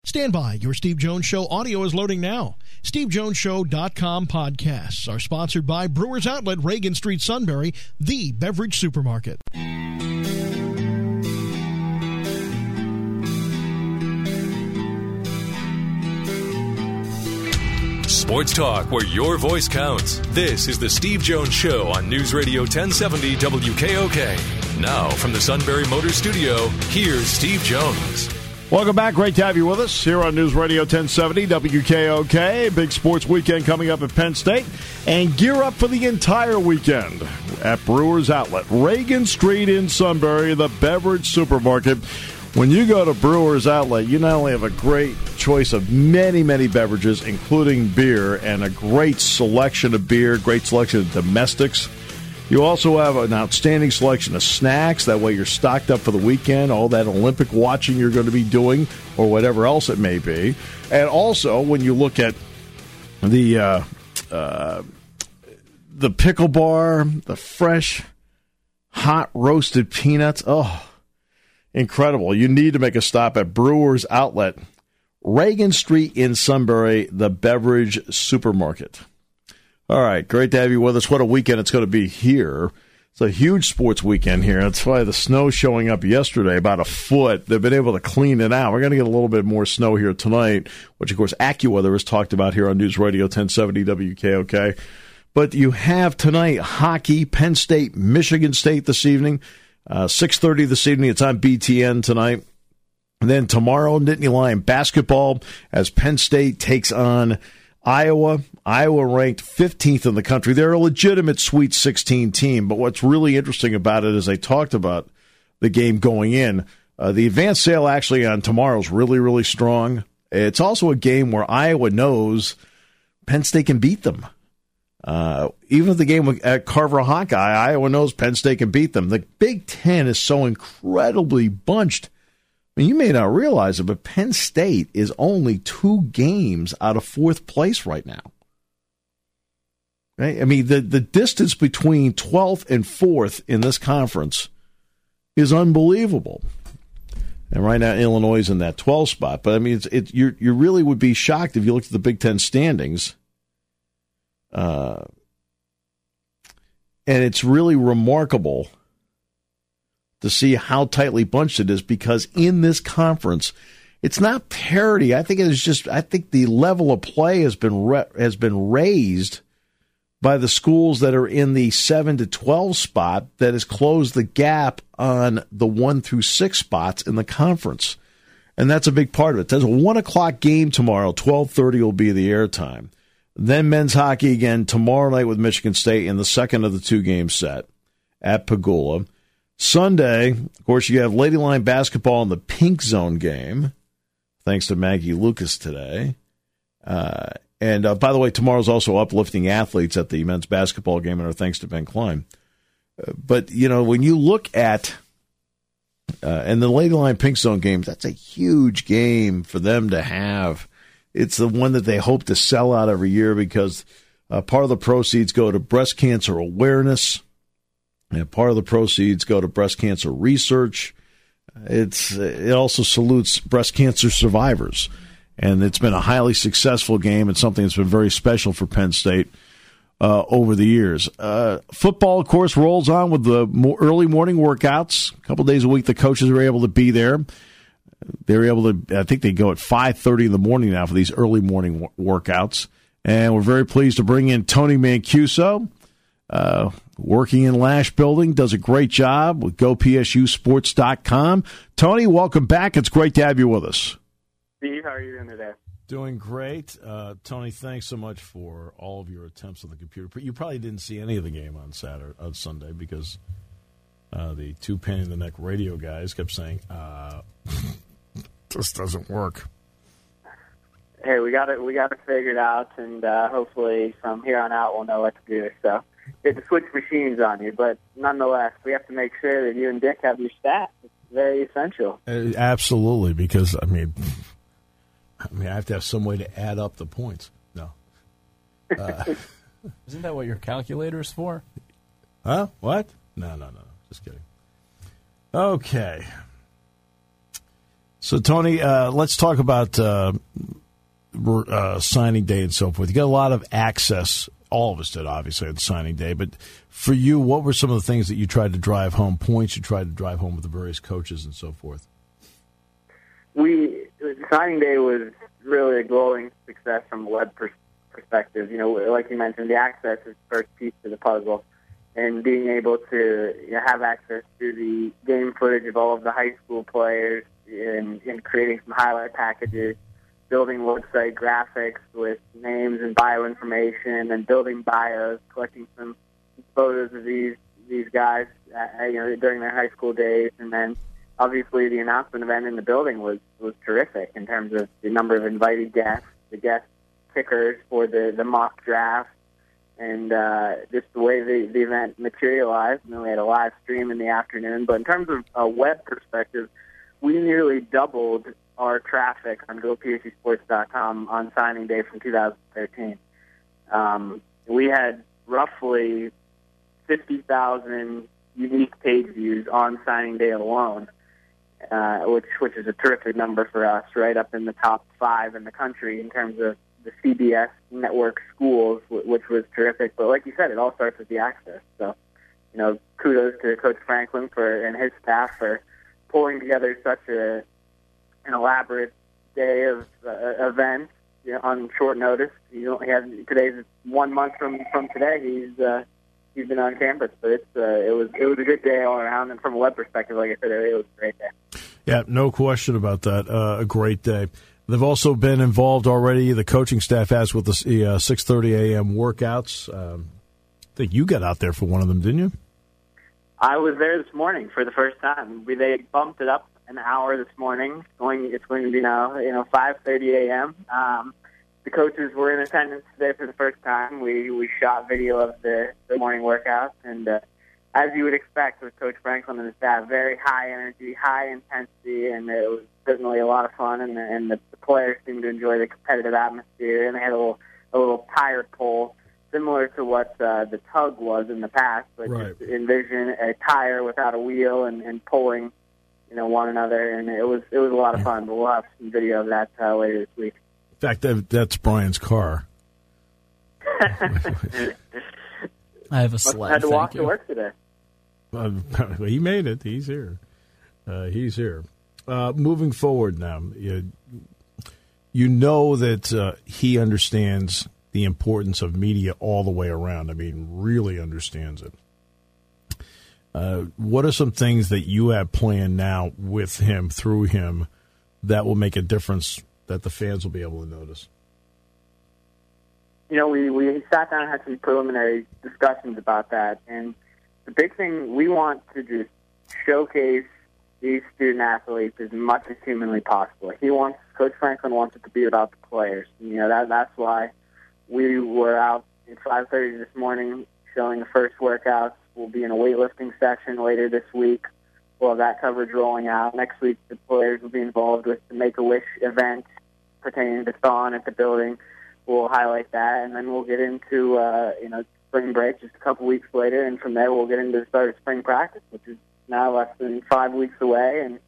Stand by. Your Steve Jones Show audio is loading now. SteveJonesShow.com podcasts are sponsored by Brewers Outlet, Reagan Street, Sunbury, the beverage supermarket. Sports talk where your voice counts. This is the Steve Jones Show on News Radio 1070 WKOK. Now from the Sunbury Motor Studio, here's Steve Jones. Welcome back. Great to have you with us here on News Radio 1070 WKOK. Big sports weekend coming up at Penn State. And gear up for the entire weekend at Brewers Outlet, Reagan Street in Sunbury, the beverage supermarket. When you go to Brewers Outlet, you not only have a great choice of many, many beverages, including beer, and a great selection of beer, great selection of domestics. You also have an outstanding selection of snacks. That way you're stocked up for the weekend, all that Olympic watching you're going to be doing or whatever else it may be. And also, when you look at the pickle bar, the fresh, hot roasted peanuts, incredible. You need to make a stop at Brewers Outlet, Reagan Street in Sunbury, the beverage supermarket. All right, great to have you with us. What a weekend it's going to be here. It's a huge sports weekend here. That's why the snow showing up yesterday, about a foot. They've been able to clean it out. We're going to get a little bit more snow here tonight, which, of course, AccuWeather has talked about here on News Radio 1070 WKOK. But you have tonight hockey, Penn State, Michigan State this evening. 6:30 this evening. It's on BTN tonight. And then tomorrow, Nittany Lion basketball as Penn State takes on Iowa. Iowa ranked 15th in the country. They're a legitimate Sweet 16 team. But what's really interesting about it is they talked about the game going in. The advanced sale actually on tomorrow is really, really strong. It's also a game where Iowa knows Penn State can beat them. Even if the game at Carver Hawkeye, Iowa knows Penn State can beat them. The Big Ten is so incredibly bunched. I mean, you may not realize it, but Penn State is only 2 games out of 4th place right now. Right? I mean, the distance between 12th and 4th in this conference is unbelievable. And right now, Illinois is in that 12th spot. But I mean, you really would be shocked if you looked at the Big Ten standings. And it's really remarkable to see how tightly bunched it is, because in this conference, it's not parity. I think the level of play has been raised by the schools that are in the 7 to 12 spot that has closed the gap on the 1 through 6 spots in the conference. And that's a big part of it. There's a 1 o'clock game tomorrow. 12:30 will be the airtime. Then men's hockey again tomorrow night with Michigan State in the second of the 2-game set at Pagula. Sunday, of course, you have Lady Lion basketball in the Pink Zone game, thanks to Maggie Lucas today. And by the way, tomorrow's also uplifting athletes at the men's basketball game, and our thanks to Ben Klein. But, you know, when you look at and the Lady Lion Pink Zone game, that's a huge game for them to have. It's the one that they hope to sell out every year because part of the proceeds go to breast cancer awareness, and part of the proceeds go to breast cancer research. It also salutes breast cancer survivors, and it's been a highly successful game. It's something that's been very special for Penn State over the years. Football, of course, rolls on with the early morning workouts. A couple days a week, the coaches are able to be there. They're able to, I think they go at 5:30 in the morning now for these early morning workouts. And we're very pleased to bring in Tony Mancuso, working in Lash Building, does a great job with GoPSUSports.com. Tony, welcome back. It's great to have you with us. Steve, how are you doing today? Doing great. Tony, thanks so much for all of your attempts on the computer. You probably didn't see any of the game on Sunday because the 2 pain in the neck radio guys kept saying, this doesn't work. Hey, we got it figured out, and hopefully from here on out we'll know what to do. So we have to switch machines on you, but nonetheless, we have to make sure that you and Dick have your stats. It's very essential. Absolutely, because I mean, I have to have some way to add up the points. No, isn't that what your calculator is for? Huh? What? No. Just kidding. Okay. So, Tony, let's talk about signing day and so forth. You got a lot of access. All of us did, obviously, at signing day. But for you, what were some of the things that you tried to drive home, points you tried to drive home with the various coaches and so forth? Signing day was really a glowing success from a web perspective. Like you mentioned, the access is the first piece to the puzzle. And being able to have access to the game footage of all of the high school players and creating some highlight packages, building website graphics with names and bio information, and building bios, collecting some photos of these guys during their high school days, and then obviously the announcement event in the building was terrific in terms of the number of invited guests, the guest kickers for the mock draft, and just the way the event materialized. And then we had a live stream in the afternoon. But in terms of a web perspective, we nearly doubled our traffic on GoPSUSports.com on signing day from 2013. We had roughly 50,000 unique page views on signing day alone, which is a terrific number for us, right up in the top 5 in the country in terms of the CBS network schools, which was terrific. But like you said, it all starts with the access. So, kudos to Coach Franklin and his staff for pulling together such an elaborate day of events on short notice. Today's 1 month from today. He's been on campus, but it was a good day all around. And from a web perspective, like I said, it was a great day. Yeah, no question about that. A great day. They've also been involved already. The coaching staff has with the 6:30 a.m. workouts. I think you got out there for one of them, didn't you? I was there this morning for the first time. They bumped it up an hour this morning. It's going to be now 5:30 a.m. The coaches were in attendance today for the first time. We shot video of the morning workouts, and as you would expect with Coach Franklin and the staff, very high energy, high intensity, and it was certainly a lot of fun. And the players seemed to enjoy the competitive atmosphere, and they had a little tire pull, similar to what the tug was in the past, but right. Just envision a tire without a wheel and pulling, one another, and it was a lot of fun. But we'll have some video of that later this week. In fact, that's Brian's car. I have a sled. I had to walk to work today. He made it. He's here. Moving forward now, you know that he understands the importance of media all the way around. I mean, really understands it. What are some things that you have planned now with him, through him, that will make a difference that the fans will be able to notice? We sat down and had some preliminary discussions about that, and the big thing, we want to just showcase these student athletes as much as humanly possible. Coach Franklin wants it to be about the players. That's why we were out at 5:30 this morning showing the first workouts. We'll be in a weightlifting session later this week. We'll have that coverage rolling out. Next week, the players will be involved with the Make-A-Wish event pertaining to Thawne at the building. We'll highlight that, and then we'll get into spring break just a couple weeks later, and from there we'll get into the start of spring practice, which is now less than 5 weeks away. And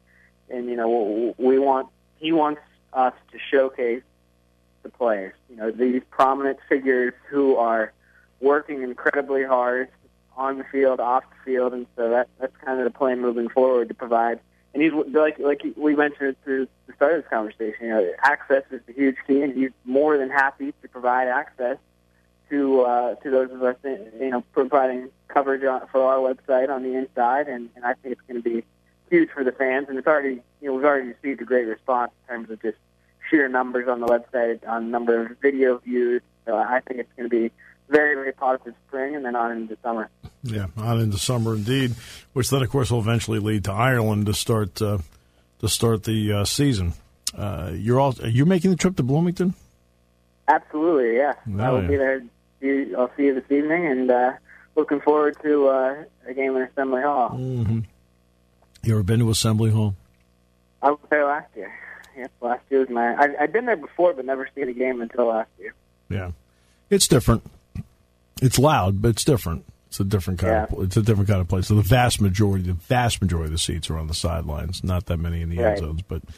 he wants us to showcase the players. These prominent figures who are working incredibly hard on the field, off the field, and so that's kind of the plan moving forward to provide. And he's like we mentioned through the start of this conversation. Access is the huge key, and he's more than happy to provide access to those of us, providing coverage for our website on the inside, and I think it's going to be huge for the fans. And it's already, we've already received a great response in terms of just sheer numbers on the website, on number of video views. So I think it's going to be very, very positive spring, and then on into summer. Yeah, on into summer indeed, which then, of course, will eventually lead to Ireland to start the season. You're making the trip to Bloomington? Absolutely, yeah. I will be there. I'll see you this evening, and looking forward to a game in Assembly Hall. Mm-hmm. You ever been to Assembly Hall? I was there last year. Yes, last year was I'd been there before, but never seen a game until last year. Yeah, it's different. It's loud, but it's different. It's a different kind. Yeah. It's a different kind of place. So the vast majority of the seats are on the sidelines. Not that many in the end zones, but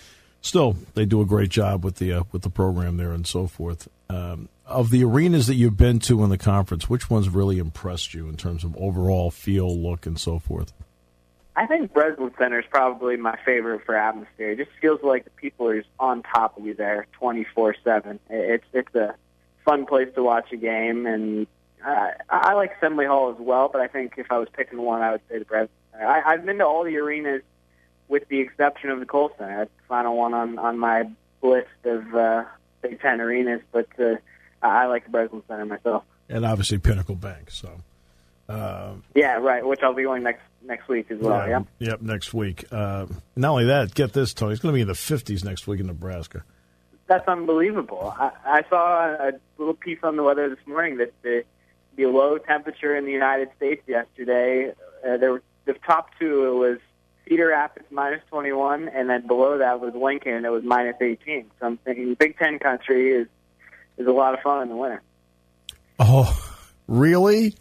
Still, they do a great job with the program there and so forth. Of the arenas that you've been to in the conference, which ones really impressed you in terms of overall feel, look, and so forth? I think Breslin Center is probably my favorite for atmosphere. It just feels like the people are just on top of you there 24/7. It's a fun place to watch a game, and I like Assembly Hall as well, but I think if I was picking one, I would say the Breslin Center. I've been to all the arenas with the exception of the Kohl Center. That's the final one on my list of Big Ten arenas, but I like the Breslin Center myself. And obviously Pinnacle Bank. So, yeah, right, which I'll be going next week as well. Yeah. Yep, next week. Not only that, get this, Tony, it's going to be in the 50s next week in Nebraska. That's unbelievable. I saw a little piece on the weather this morning that the low temperature in the United States yesterday, there were the top two, it was Cedar Rapids -21, and then below that was Lincoln, and it was -18. So I'm thinking Big Ten country is a lot of fun in the winter. Oh, really?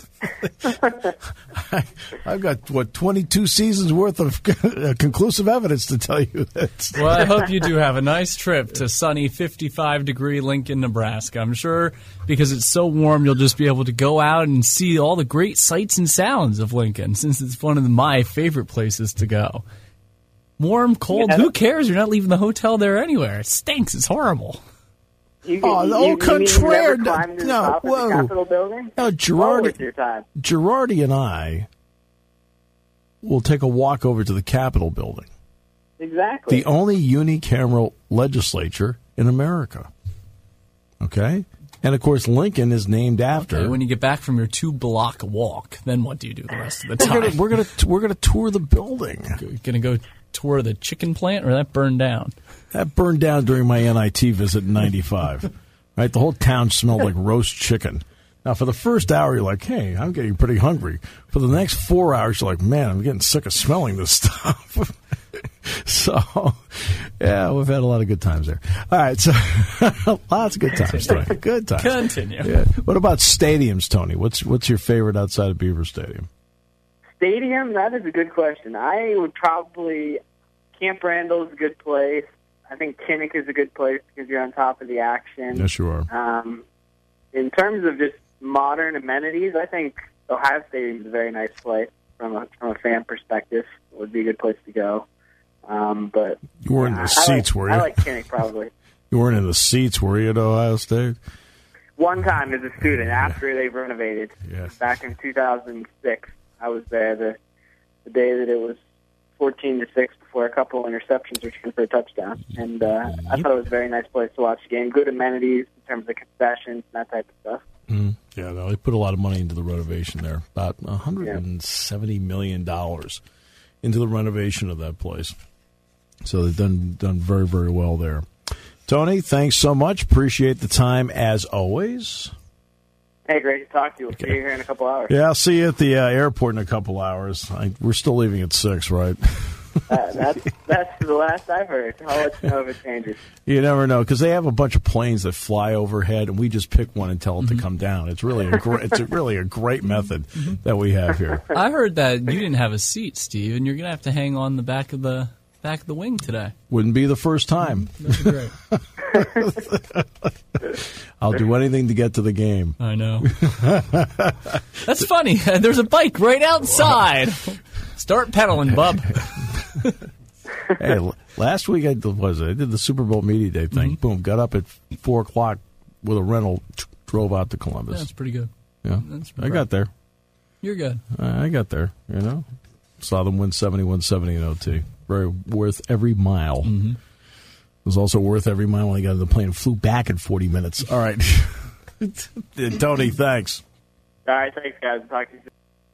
I've got, 22 seasons worth of conclusive evidence to tell you that. Well, I hope you do have a nice trip to sunny 55-degree Lincoln, Nebraska. I'm sure because it's so warm, you'll just be able to go out and see all the great sights and sounds of Lincoln, since it's one of my favorite places to go. Warm, cold, who cares? You're not leaving the hotel there anywhere. It stinks. It's horrible. Au contraire. No, whoa. The Capitol building? No, Girardi and I will take a walk over to the Capitol building. Exactly. The only unicameral legislature in America. Okay? And, of course, Lincoln is named after. Okay, when you get back from your 2-block walk, then what do you do the rest of the time? We're gonna tour the building. Going to go tour the chicken plant, or that burned down? That burned down during my NIT visit in 95. Right? The whole town smelled like roast chicken. Now, for the first hour, you're like, hey, I'm getting pretty hungry. For the next 4 hours, you're like, man, I'm getting sick of smelling this stuff. So, yeah, we've had a lot of good times there. All right, so lots of good times, Tony. Good times. Continue. Yeah. What about stadiums, Tony? What's your favorite outside of Beaver Stadium? Stadium? That is a good question. I would probably Camp Randall is a good place. I think Kinnick is a good place because you're on top of the action. Yes, you are. In terms of just modern amenities, I think Ohio Stadium is a very nice place from a fan perspective. It would be a good place to go. But you weren't in the seats, were you? I like Kinnick probably. You weren't in the seats, were you, at Ohio State? One time as a student after they've renovated. Yes. Back in 2006, I was there the day that it was 14-6 before a couple interceptions returned for a touchdown. And I thought it was a very nice place to watch the game. Good amenities in terms of concessions and that type of stuff. Mm. Yeah, no, they put a lot of money into the renovation there. About $170 million into the renovation of that place. So they've done very, very well there. Tony, thanks so much. Appreciate the time as always. Hey, great to talk to you. We'll see you here in a couple hours. Yeah, I'll see you at the airport in a couple hours. We're still leaving at 6, right? That's the last I've heard. I'll let you know if it changes. You never know, because they have a bunch of planes that fly overhead, and we just pick one and tell it to come down. It's really a great method that we have here. I heard that you didn't have a seat, Steve, and you're going to have to hang on the back of the wing today. Wouldn't be the first time. That's great. I'll do anything to get to the game. I know. That's funny. There's a bike right outside. Start pedaling, bub. Hey, last week I did the Super Bowl Media Day thing. Boom, got up at 4 o'clock with a rental, drove out to Columbus. That's pretty good. Yeah, I got there. You're good. I got there, Saw them win 71-70 in OT. Very worth every mile. Mm-hmm. It was also worth every mile when I got on the plane and flew back in 40 minutes. All right. Tony, thanks. All right, thanks, guys. Talk to you soon.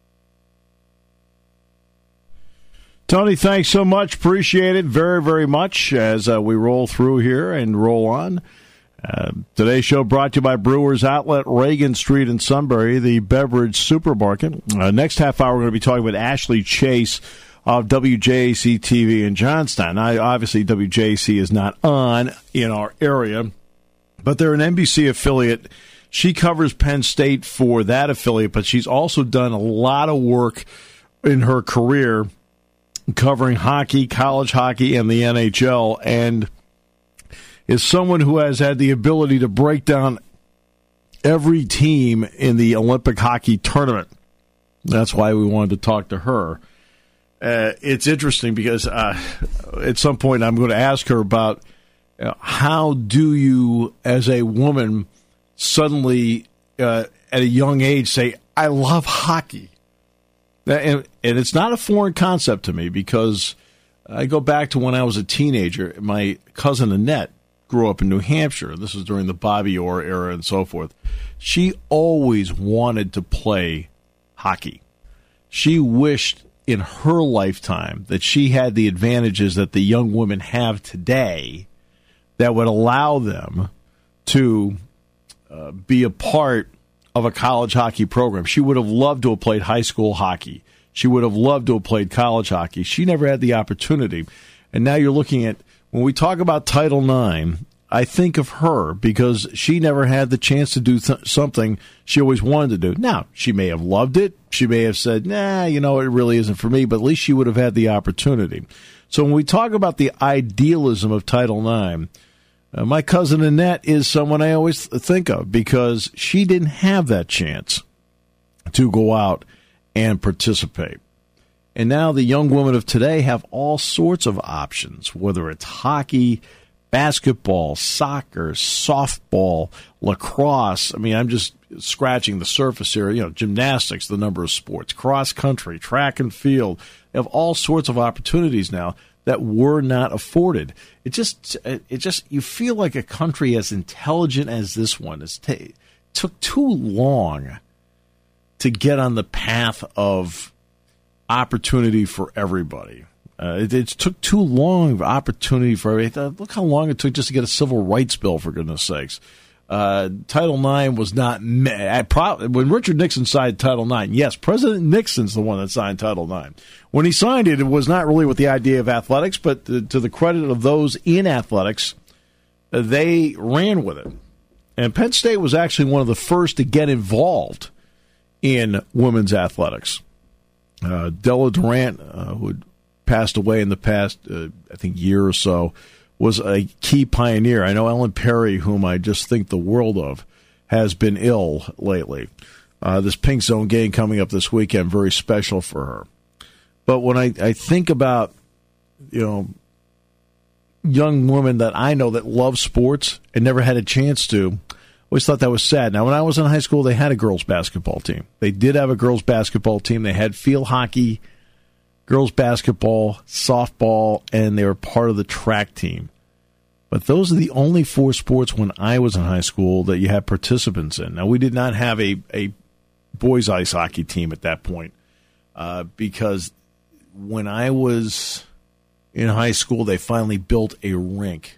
Tony, thanks so much. Appreciate it very, very much as we roll through here and roll on. Today's show brought to you by Brewers Outlet, Reagan Street in Sunbury, the beverage supermarket. Next half hour, we're going to be talking with Ashley Chase of WJAC-TV in Johnstown. Now, obviously, WJAC is not on in our area, but they're an NBC affiliate. She covers Penn State for that affiliate, but she's also done a lot of work in her career covering hockey, college hockey, and the NHL, and is someone who has had the ability to break down every team in the Olympic hockey tournament. That's why we wanted to talk to her. It's interesting because at some point I'm going to ask her about how do you, as a woman, suddenly at a young age say, I love hockey. And it's not a foreign concept to me because I go back to when I was a teenager. My cousin Annette grew up in New Hampshire. This was during the Bobby Orr era and so forth. She always wanted to play hockey. She wished in her lifetime that she had the advantages that the young women have today that would allow them to be a part of a college hockey program. She would have loved to have played high school hockey. She would have loved to have played college hockey. She never had the opportunity. And now you're looking at, when we talk about Title IX, I think of her because she never had the chance to do something she always wanted to do. Now, she may have loved it. She may have said, nah, it really isn't for me, but at least she would have had the opportunity. So when we talk about the idealism of Title IX, my cousin Annette is someone I always think of because she didn't have that chance to go out and participate. And now the young women of today have all sorts of options, whether it's hockey, basketball, soccer, softball, lacrosse. I mean, I'm just scratching the surface here. Gymnastics, the number of sports, cross country, track and field. They have all sorts of opportunities now that were not afforded. It just you feel like a country as intelligent as this one took too long to get on the path of opportunity for everybody. It took too long of opportunity for everybody. Look how long it took just to get a civil rights bill, for goodness sakes. Title IX was not when Richard Nixon signed Title IX. Yes, President Nixon's the one that signed Title IX. When he signed it, it was not really with the idea of athletics, but to the credit of those in athletics, they ran with it. And Penn State was actually one of the first to get involved in women's athletics. Della Durant, who had passed away in the past, I think, year or so, was a key pioneer. I know Ellen Perry, whom I just think the world of, has been ill lately. This Pink Zone game coming up this weekend, very special for her. But when I think about, young women that I know that love sports and never had a chance to, always thought that was sad. Now, when I was in high school, they had a girls' basketball team. They did have a girls' basketball team. They had field hockey, girls' basketball, softball, and they were part of the track team. But those are the only four sports when I was in high school that you had participants in. Now, we did not have a boys' ice hockey team at that point because when I was in high school, they finally built a rink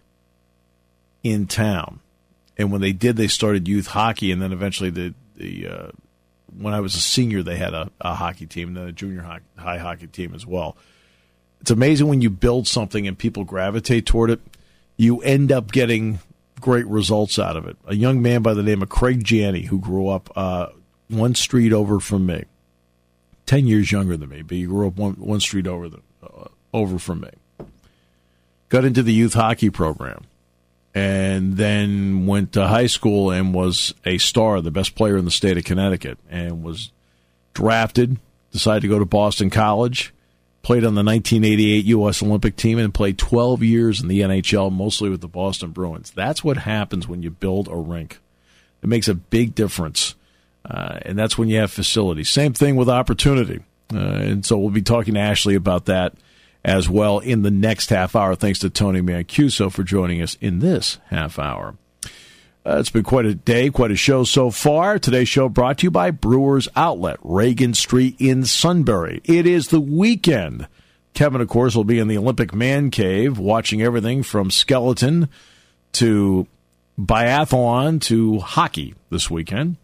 in town. And when they did, they started youth hockey, and then eventually when I was a senior, they had a hockey team, and then a junior high hockey team as well. It's amazing when you build something and people gravitate toward it, you end up getting great results out of it. A young man by the name of Craig Janney, who grew up one street over from me, 10 years younger than me, but he grew up one street over from me, got into the youth hockey program, and then went to high school and was a star, the best player in the state of Connecticut, and was drafted, decided to go to Boston College, played on the 1988 U.S. Olympic team, and played 12 years in the NHL, mostly with the Boston Bruins. That's what happens when you build a rink. It makes a big difference, and that's when you have facilities. Same thing with opportunity, and so we'll be talking to Ashley about that as well in the next half hour. Thanks to Tony Mancuso for joining us in this half hour. It's been quite a day, quite a show so far. Today's show brought to you by Brewers Outlet, Reagan Street in Sunbury. It is the weekend. Kevin, of course, will be in the Olympic Man Cave watching everything from skeleton to biathlon to hockey this weekend.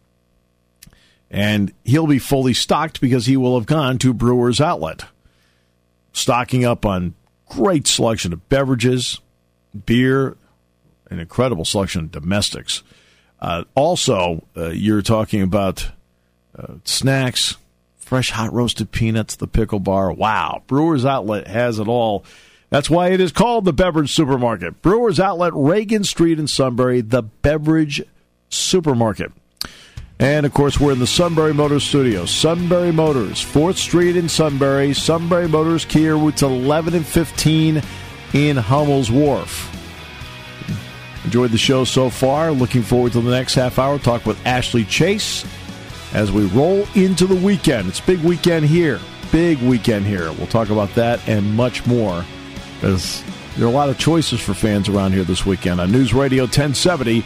And he'll be fully stocked because he will have gone to Brewers Outlet, stocking up on great selection of beverages, beer, an incredible selection of domestics. Also, you're talking about snacks, fresh hot roasted peanuts, the pickle bar. Wow, Brewers Outlet has it all. That's why it is called the Beverage Supermarket. Brewers Outlet, Reagan Street in Sunbury, the Beverage Supermarket. And, of course, we're in the Sunbury Motors studio. Sunbury Motors, 4th Street in Sunbury. Sunbury Motors, Kia, routes 11 and 15 in Hummel's Wharf. Enjoyed the show so far. Looking forward to the next half hour. Talk with Ashley Chase as we roll into the weekend. It's a big weekend here. Big weekend here. We'll talk about that and much more, because there are a lot of choices for fans around here this weekend on News Radio 1070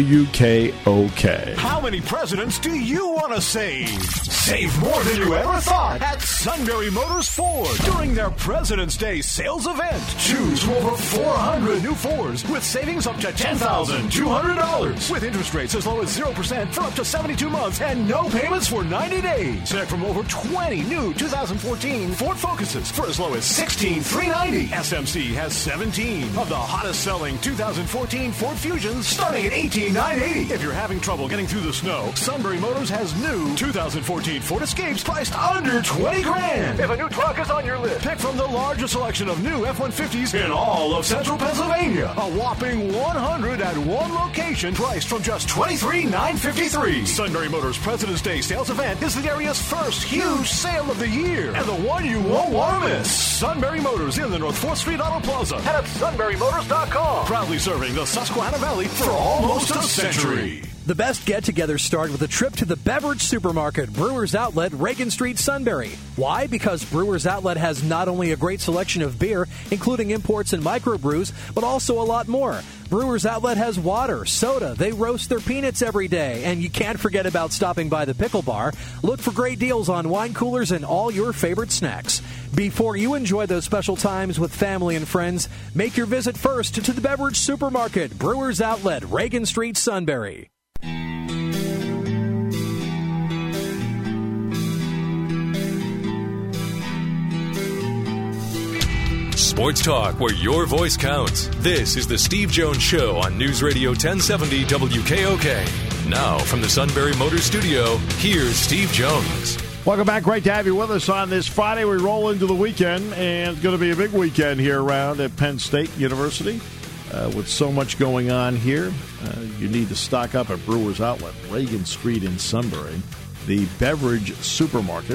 WKOK. How many presidents do you want to save? Save more than you ever thought at Sunbury Motors Ford during their President's Day sales event. Choose from over 400 new Fords with savings up to $10,200 with interest rates as low as 0% for up to 72 months and no payments for 90 days. Check from over 20 new 2014 Ford Focuses for as low as $16,390. SMC has 17 of the hottest selling 2014 Ford Fusions starting at $18,980. If you're having trouble getting through the snow, Sunbury Motors has new 2014 Ford Escapes priced under $20,000. If a new truck is on your list, pick from the largest selection of new F-150s in all of central Pennsylvania. A whopping 100 at one location priced from just $23,953. Sunbury Motors President's Day sales event is the area's first huge sale of the year and the one you won't want to miss. Sunbury Motors in the North 4th Street Auto Plaza and at sunburymotors.com. Proudly serving the Susquehanna Valley for almost a century. The best get-togethers start with a trip to the Beverage Supermarket, Brewers Outlet, Reagan Street, Sunbury. Why? Because Brewers Outlet has not only a great selection of beer, including imports and microbrews, but also a lot more. Brewers Outlet has water, soda, they roast their peanuts every day, and you can't forget about stopping by the pickle bar. Look for great deals on wine coolers and all your favorite snacks. Before you enjoy those special times with family and friends, make your visit first to the Beverage Supermarket, Brewers Outlet, Reagan Street, Sunbury. Sports talk where your voice counts. This is the Steve Jones Show on News Radio 1070 WKOK. Now from the Sunbury Motors Studio, here's Steve Jones. Welcome back. Great to have you with us on this Friday. We roll into the weekend, and it's going to be a big weekend here around at Penn State University. With so much going on here, you need to stock up at Brewers Outlet, Reagan Street in Sunbury, the Beverage Supermarket.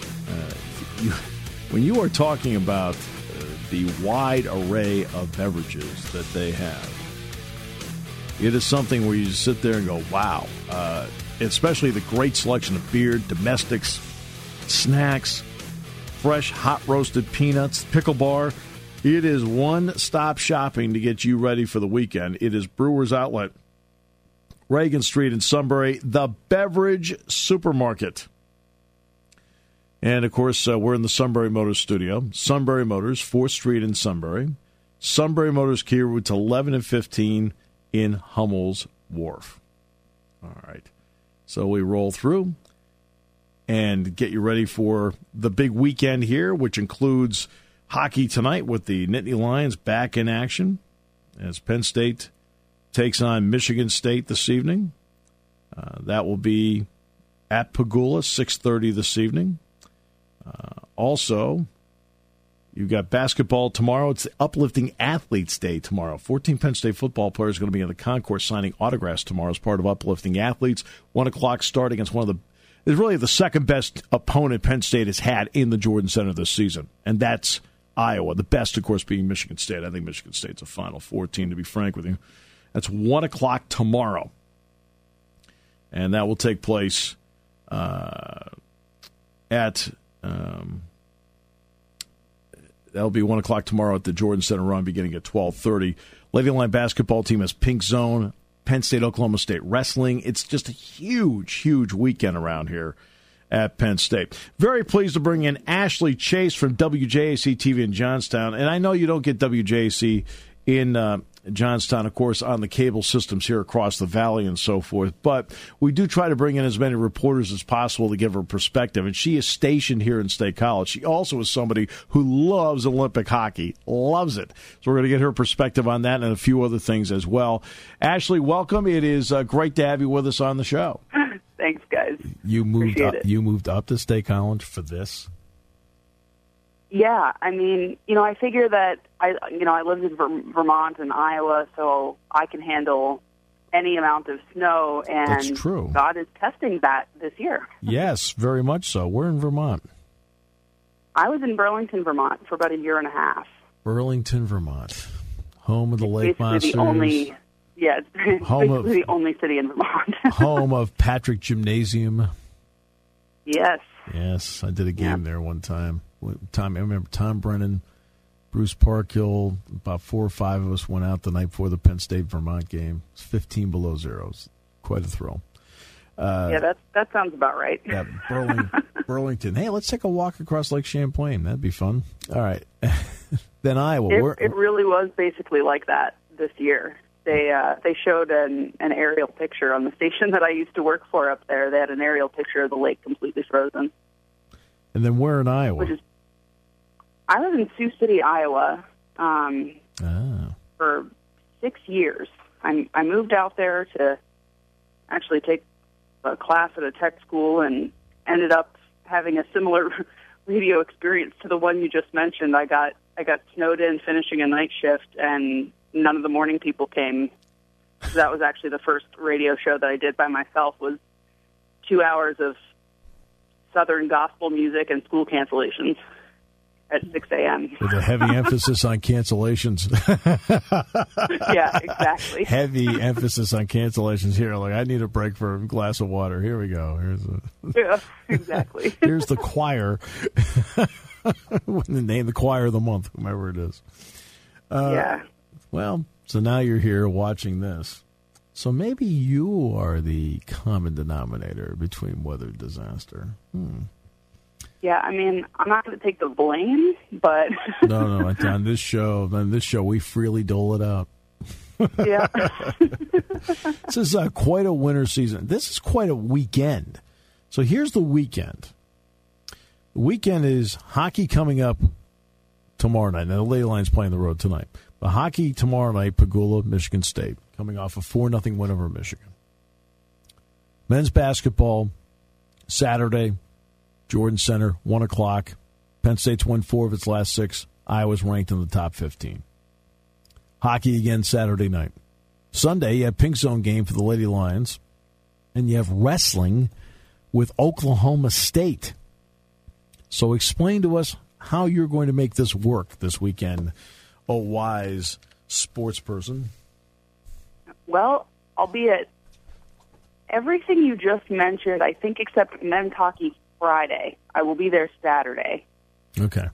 When you are talking about the wide array of beverages that they have, it is something where you just sit there and go, wow. Especially the great selection of beer, domestics, snacks, fresh hot roasted peanuts, pickle bar. It is one-stop shopping to get you ready for the weekend. It is Brewers Outlet, Reagan Street in Sunbury, the Beverage Supermarket. And, of course, we're in the Sunbury Motors studio. Sunbury Motors, 4th Street in Sunbury. Sunbury Motors, Kia, routes 11 and 15 in Hummel's Wharf. All right. So we roll through and get you ready for the big weekend here, which includes hockey tonight with the Nittany Lions back in action as Penn State takes on Michigan State this evening. That will be at Pagula, 6:30 this evening. Also, you've got basketball tomorrow. It's the Uplifting Athletes Day tomorrow. 14 Penn State football players are going to be in the concourse signing autographs tomorrow as part of Uplifting Athletes. 1 o'clock start against one of the is really the second best opponent Penn State has had in the Jordan Center this season, and that's Iowa. The best, of course, being Michigan State. I think Michigan State's a Final Four team, to be frank with you. That's 1 o'clock tomorrow, and that will take place that'll be 1 o'clock tomorrow at the Jordan Center Run, beginning at 12:30. Lady Line basketball team has Pink Zone, Penn State, Oklahoma State wrestling. It's just a huge, huge weekend around here at Penn State. Very pleased to bring in Ashley Chase from WJAC TV in Johnstown. And I know you don't get WJAC in Johnstown, of course, on the cable systems here across the valley and so forth. But we do try to bring in as many reporters as possible to give her perspective. And she is stationed here in State College. She also is somebody who loves Olympic hockey, loves it. So we're going to get her perspective on that and a few other things as well. Ashley, welcome. It is great to have you with us on the show. Thanks, guys. You moved Appreciate up. it. You moved up to State College for this. Yeah, I mean, I figure that I lived in Vermont and Iowa, so I can handle any amount of snow, and That's true. God is testing that this year. Yes, very much so. We're in Vermont. I was in Burlington, Vermont for about a year and a half. Burlington, Vermont, home of the Lake Monsters. The only, it's Home basically of- the only city in Vermont. Home of Patrick Gymnasium. Yes. Yes, I did a game there one time. I remember Tom Brennan, Bruce Parkhill, about 4 or 5 of us went out the night before the Penn State-Vermont game. It was 15 below zero. It was quite a thrill. That sounds about right. Yeah, Burlington. Hey, let's take a walk across Lake Champlain. That'd be fun. All right. Then Iowa. It really was basically like that this year. They showed an aerial picture on the station that I used to work for up there. They had an aerial picture of the lake completely frozen. And then where in Iowa? I was in Sioux City, Iowa, for 6 years. I moved out there to actually take a class at a tech school and ended up having a similar radio experience to the one you just mentioned. I got snowed in finishing a night shift, and none of the morning people came. So that was actually the first radio show that I did by myself, was 2 hours of Southern gospel music and school cancellations at 6 a.m. With a heavy emphasis on cancellations. Yeah, exactly. Heavy emphasis on cancellations here. Like, I need a break for a glass of water. Here we go. Yeah, exactly. Here's the choir. Name the choir of the month, whomever it is. Yeah. Well, so now you're here watching this. So maybe you are the common denominator between weather disaster. Yeah, I mean, I'm not going to take the blame, but No. On this show, we freely dole it out. yeah. This is quite a winter season. This is quite a weekend. So here's the weekend. The weekend is hockey coming up tomorrow night. Now, the Lady Lions playing the road tonight. But hockey tomorrow night, Pagula, Michigan State, coming off a 4-0 win over Michigan. Men's basketball, Saturday, Jordan Center, 1 o'clock. Penn State's won 4 of its last 6. Iowa's ranked in the top 15. Hockey again Saturday night. Sunday, you have Pink Zone game for the Lady Lions. And you have wrestling with Oklahoma State. So explain to us how you're going to make this work this weekend, a wise sports person. Well, albeit everything you just mentioned, I think, except men's hockey Friday. I will be there Saturday. Okay.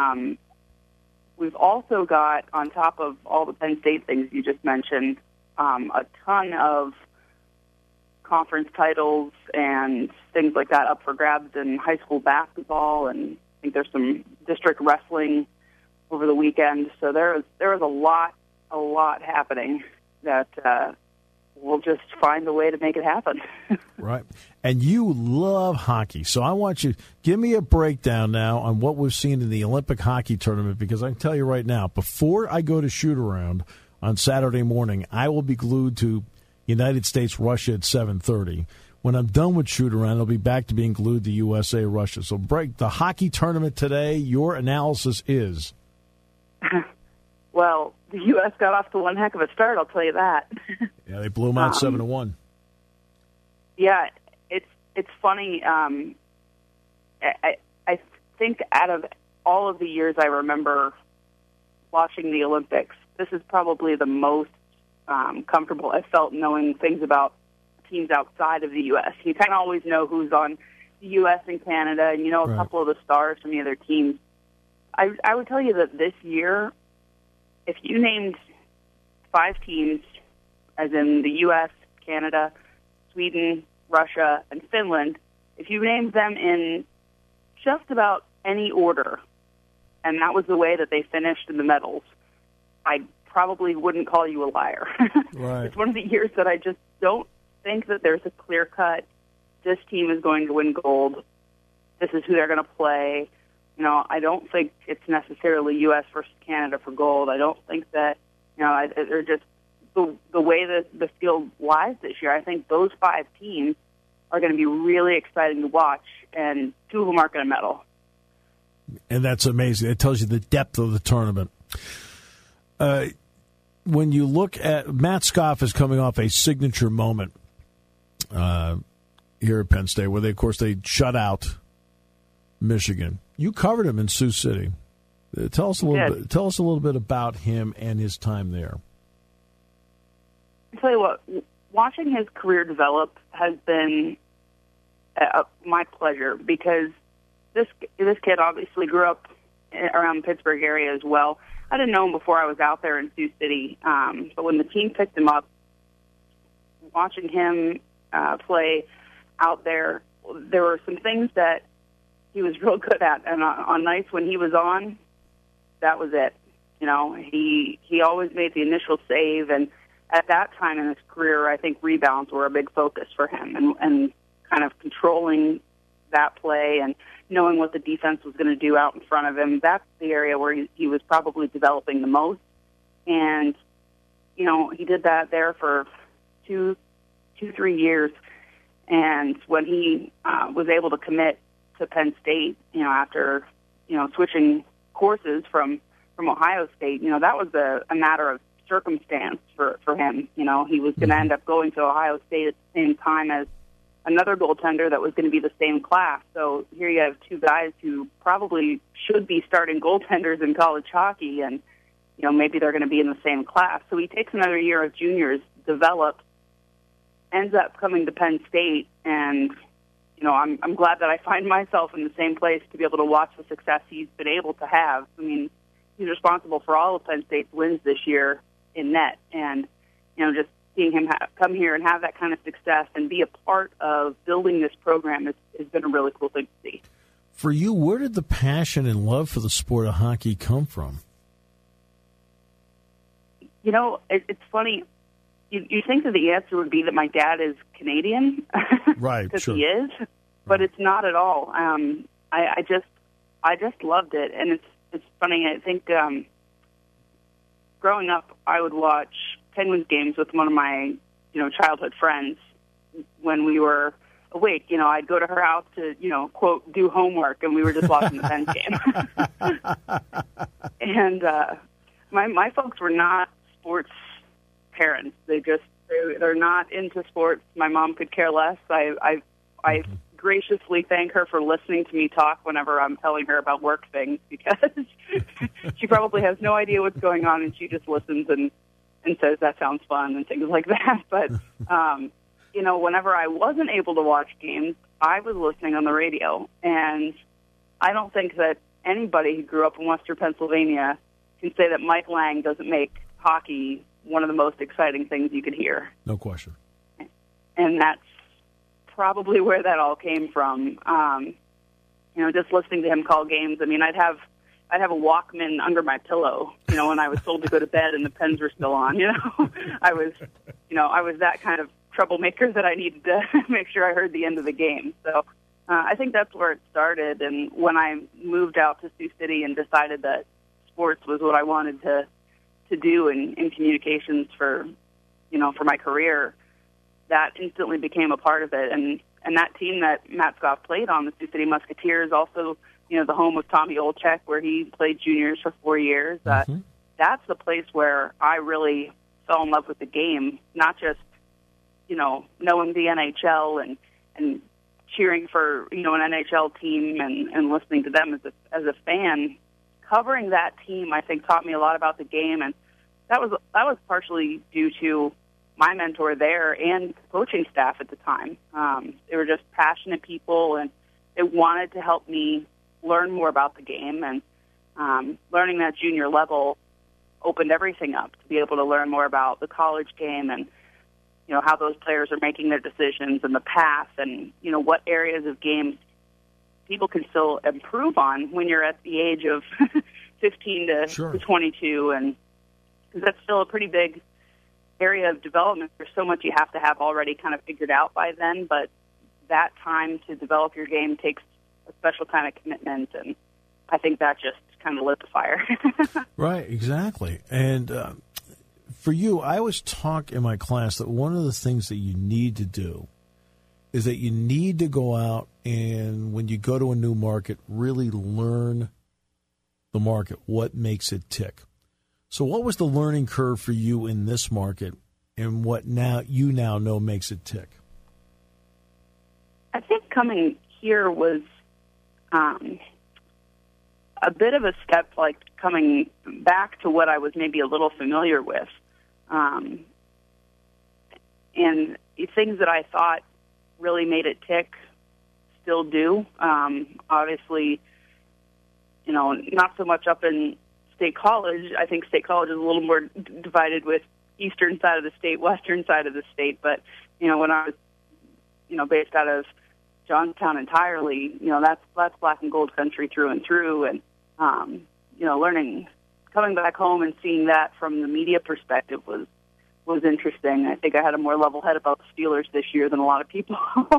We've also got, on top of all the Penn State things you just mentioned, a ton of conference titles and things like that up for grabs in high school basketball, and I think there's some district wrestling over the weekend. So there was a lot happening that we'll just find a way to make it happen. Right. And you love hockey. So I want you, give me a breakdown now on what we've seen in the Olympic hockey tournament, because I can tell you right now, before I go to shoot around on Saturday morning, I will be glued to United States-Russia at 7:30. When I'm done with shoot around, I'll be back to being glued to USA-Russia. So break the hockey tournament today. Your analysis is? Well, the U.S. got off to one heck of a start, I'll tell you that. Yeah, they blew them out 7-1. Yeah, it's funny. I think out of all of the years I remember watching the Olympics, this is probably the most comfortable I felt knowing things about teams outside of the U.S. You kind of always know who's on the U.S. and Canada, and you know a couple of the stars from the other teams. I would tell you that this year, if you named 5 teams, as in the U.S., Canada, Sweden, Russia, and Finland, if you named them in just about any order, and that was the way that they finished in the medals, I probably wouldn't call you a liar. Right. It's one of the years that I just don't think that there's a clear-cut, this team is going to win gold, this is who they're going to play. You know, I don't think it's necessarily U.S. versus Canada for gold. I don't think that, they're just the way that the field lies this year. I think those 5 teams are going to be really exciting to watch, and 2 of them aren't going to medal. And that's amazing. It tells you the depth of the tournament. When you look at Matt Scoff is coming off a signature moment here at Penn State, where they shut out Michigan. You covered him in Sioux City. Tell us a little bit about him and his time there. I'll tell you what, watching his career develop has been my pleasure, because this kid obviously grew up around the Pittsburgh area as well. I didn't know him before I was out there in Sioux City, but when the team picked him up, watching him play out there, there were some things that he was real good at, and on nights when he was on, that was it. You know, he always made the initial save, and at that time in his career, I think rebounds were a big focus for him, and kind of controlling that play and knowing what the defense was going to do out in front of him. That's the area where he was probably developing the most. And, you know, he did that there for 3 years. And when he was able to commit to Penn State, you know, after, you know, switching courses from Ohio State, you know, that was a matter of circumstance for him. You know, he was going to end up going to Ohio State at the same time as another goaltender that was going to be the same class. So here you have 2 guys who probably should be starting goaltenders in college hockey, and, you know, maybe they're going to be in the same class. So he takes another year of juniors, develops, ends up coming to Penn State, and, you know, I'm glad that I find myself in the same place to be able to watch the success he's been able to have. I mean, he's responsible for all of Penn State's wins this year in net, and, you know, just seeing him come here and have that kind of success and be a part of building this program has been a really cool thing to see. For you, where did the passion and love for the sport of hockey come from? You know, it's funny. You think that the answer would be that my dad is Canadian, right? Because sure. he is, but it's not at all. I just loved it, and it's funny. I think growing up, I would watch Penguins games with one of my, you know, childhood friends when we were awake. You know, I'd go to her house to, you know, quote, do homework, and we were just watching the Pens game. And my folks were not sports parents. They're not into sports. My mom could care less. I graciously thank her for listening to me talk whenever I'm telling her about work things, because she probably has no idea what's going on, and she just listens and says that sounds fun and things like that. But, you know, whenever I wasn't able to watch games, I was listening on the radio. And I don't think that anybody who grew up in Western Pennsylvania can say that Mike Lang doesn't make hockey one of the most exciting things you could hear. No question. And that's probably where that all came from. You know, just listening to him call games. I mean, I'd have a Walkman under my pillow, you know, when I was told to go to bed and the Pens were still on, you know. I was that kind of troublemaker that I needed to make sure I heard the end of the game. So I think that's where it started. And when I moved out to Sioux City and decided that sports was what I wanted to do in communications for my career, that instantly became a part of it. And that team that Matt Scoff played on, the Sioux City Musketeers, also, you know, the home of Tommy Olczyk, where he played juniors for 4 years. That's the place where I really fell in love with the game, not just, you know, knowing the NHL and cheering for, you know, an NHL team and listening to them as a fan. Covering that team, I think, taught me a lot about the game, and that was partially due to my mentor there and coaching staff at the time. They were just passionate people, and they wanted to help me learn more about the game. And learning that junior level opened everything up to be able to learn more about the college game and, you know, how those players are making their decisions and the path and, you know, what areas of games people can still improve on when you're at the age of 15 to 22. And because that's still a pretty big area of development. There's so much you have to have already kind of figured out by then, but that time to develop your game takes a special kind of commitment, and I think that just kind of lit the fire. Right, exactly. And for you, I always talk in my class that one of the things that you need to do is that you need to go out and when you go to a new market, really learn the market, what makes it tick. So what was the learning curve for you in this market and what you now know makes it tick? I think coming here was a bit of a step, like coming back to what I was maybe a little familiar with. And things that I thought really made it tick still do. Obviously, not so much up in State College. I think State College is a little more divided with eastern side of the state, western side of the state. But, when I was, based out of Johnstown entirely, that's black and gold country through and through. And, learning, coming back home and seeing that from the media perspective was interesting. I think I had a more level head about the Steelers this year than a lot of people,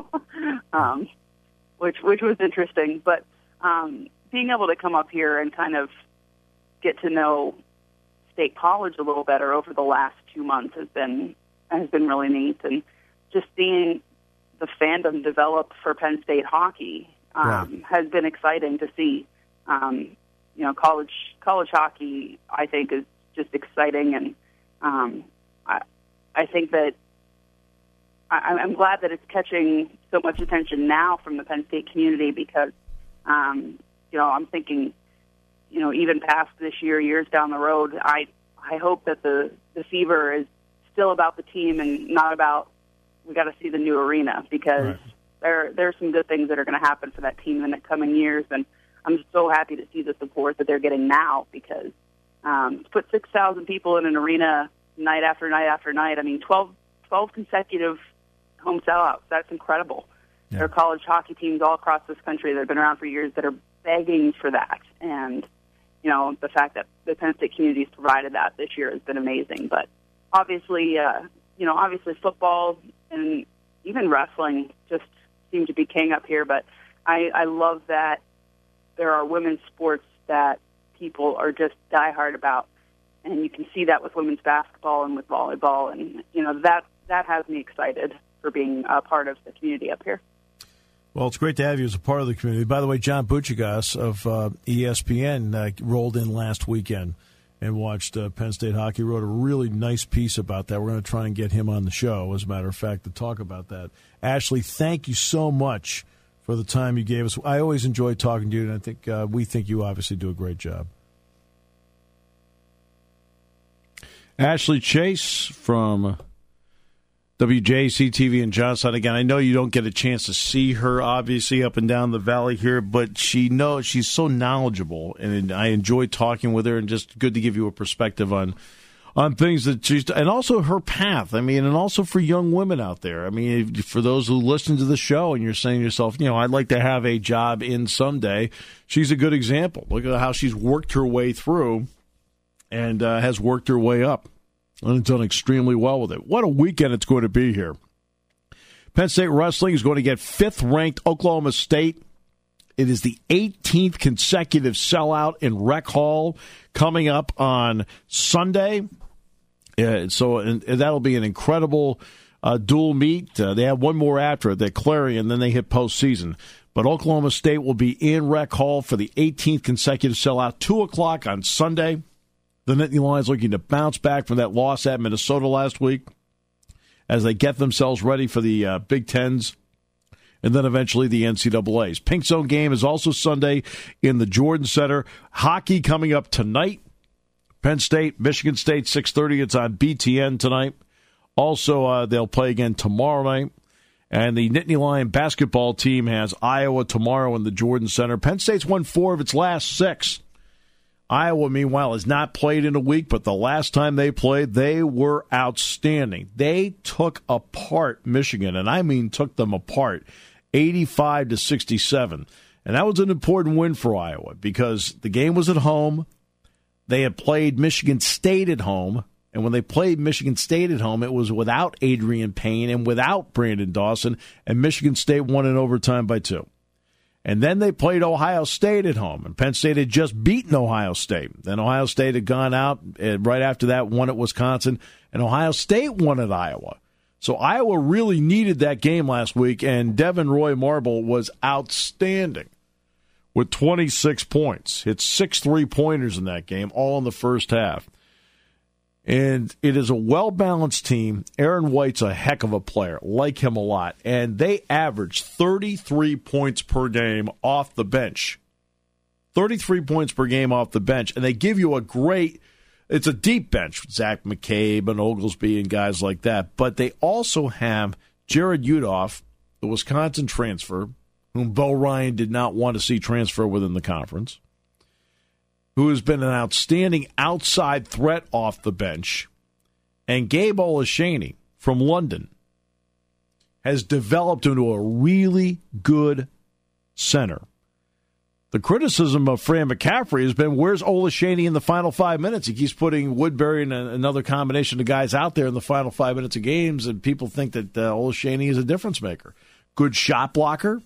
which was interesting. But being able to come up here and kind of get to know State College a little better over the last 2 months has been really neat, and just seeing the fandom develop for Penn State hockey has been exciting to see. College hockey, I think, is just exciting, and I think that I'm glad that it's catching so much attention now from the Penn State community because, I'm thinking, even past this year, years down the road, I hope that the fever is still about the team and not about we got to see the new arena because there are some good things that are going to happen for that team in the coming years, and I'm just so happy to see the support that they're getting now because to put 6,000 people in an arena night after night after night, 12 consecutive home sellouts, that's incredible. Yeah. There are college hockey teams all across this country that have been around for years that are begging for that, and the fact that the Penn State community has provided that this year has been amazing. But obviously, obviously football and even wrestling just seem to be king up here. But I love that there are women's sports that people are just diehard about, and you can see that with women's basketball and with volleyball, and that has me excited for being a part of the community up here. Well, it's great to have you as a part of the community. By the way, John Buccigas of ESPN rolled in last weekend and watched Penn State hockey, wrote a really nice piece about that. We're going to try and get him on the show, as a matter of fact, to talk about that. Ashley, thank you so much for the time you gave us. I always enjoy talking to you, and I think we think you obviously do a great job. Ashley Chase from WJC-TV in Johnstown. Again, I know you don't get a chance to see her, obviously, up and down the valley here, but she's so knowledgeable, and I enjoy talking with her, and just good to give you a perspective on things that she's, and also her path. And also for young women out there. For those who listen to the show and you're saying to yourself, I'd like to have a job in someday, she's a good example. Look at how she's worked her way through and has worked her way up. And done extremely well with it. What a weekend it's going to be here. Penn State Wrestling is going to get 5th-ranked Oklahoma State. It is the 18th consecutive sellout in Rec Hall coming up on Sunday. So that'll be an incredible dual meet. They have one more after it, at Clarion, then they hit postseason. But Oklahoma State will be in Rec Hall for the 18th consecutive sellout, 2 o'clock on Sunday. The Nittany Lions looking to bounce back from that loss at Minnesota last week as they get themselves ready for the Big Tens and then eventually the NCAAs. Pink Zone game is also Sunday in the Jordan Center. Hockey coming up tonight. Penn State, Michigan State, 6:30. It's on BTN tonight. Also, they'll play again tomorrow night. And the Nittany Lion basketball team has Iowa tomorrow in the Jordan Center. Penn State's won 4 of its last 6. Iowa, meanwhile, has not played in a week, but the last time they played, they were outstanding. They took apart Michigan, and I mean took them apart, 85-67. And that was an important win for Iowa because the game was at home. They had played Michigan State at home, and when they played Michigan State at home, it was without Adrian Payne and without Brandon Dawson, and Michigan State won in overtime by 2. And then they played Ohio State at home, and Penn State had just beaten Ohio State. Then Ohio State had gone out, and right after that won at Wisconsin, and Ohio State won at Iowa. So Iowa really needed that game last week, and Devin Roy Marble was outstanding with 26 points. Hit 6 3-pointers in that game, all in the first half. And it is a well-balanced team. Aaron White's a heck of a player. Like him a lot. And they average 33 points per game off the bench. 33 points per game off the bench. And they give you it's a deep bench with Zach McCabe and Oglesby and guys like that. But they also have Jared Udoff, the Wisconsin transfer, whom Bo Ryan did not want to see transfer within the conference, who has been an outstanding outside threat off the bench, and Gabe Olaseni from London has developed into a really good center. The criticism of Fran McCaffrey has been, where's Olaseni in the final 5 minutes? He keeps putting Woodbury and another combination of guys out there in the final 5 minutes of games, and people think that Olaseni is a difference maker. Good shot blocker,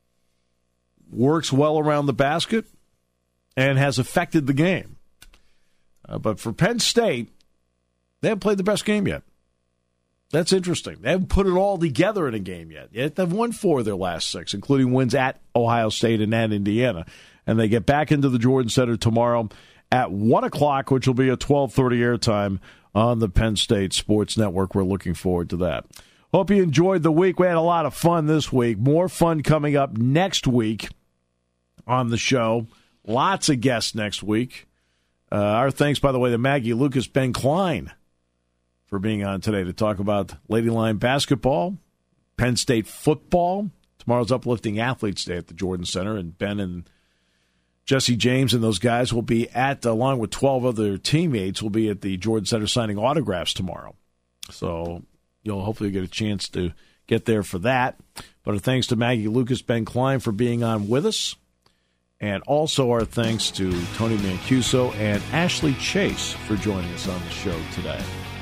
works well around the basket, and has affected the game. But for Penn State, they haven't played the best game yet. That's interesting. They haven't put it all together in a game yet. They've won 4 of their last 6, including wins at Ohio State and at Indiana. And they get back into the Jordan Center tomorrow at 1 o'clock, which will be a 12:30 airtime on the Penn State Sports Network. We're looking forward to that. Hope you enjoyed the week. We had a lot of fun this week. More fun coming up next week on the show. Lots of guests next week. Our thanks, by the way, to Maggie Lucas, Ben Klein, for being on today to talk about Lady Lion basketball, Penn State football. Tomorrow's Uplifting Athletes Day at the Jordan Center, and Ben and Jesse James and those guys will be along with 12 other teammates, will be at the Jordan Center signing autographs tomorrow. So you'll hopefully get a chance to get there for that. But our thanks to Maggie Lucas, Ben Klein for being on with us. And also our thanks to Tony Mancuso and Ashley Chase for joining us on the show today.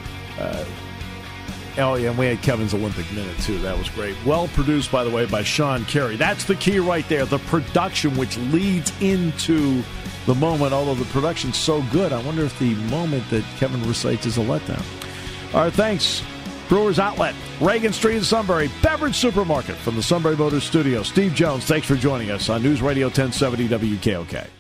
And we had Kevin's Olympic Minute, too. That was great. Well produced, by the way, by Sean Carey. That's the key right there, the production, which leads into the moment. Although the production's so good, I wonder if the moment that Kevin recites is a letdown. All right, thanks. Brewers Outlet, Reagan Street in Sunbury, Beverage Supermarket from the Sunbury Motors Studio. Steve Jones, thanks for joining us on News Radio 1070 WKOK.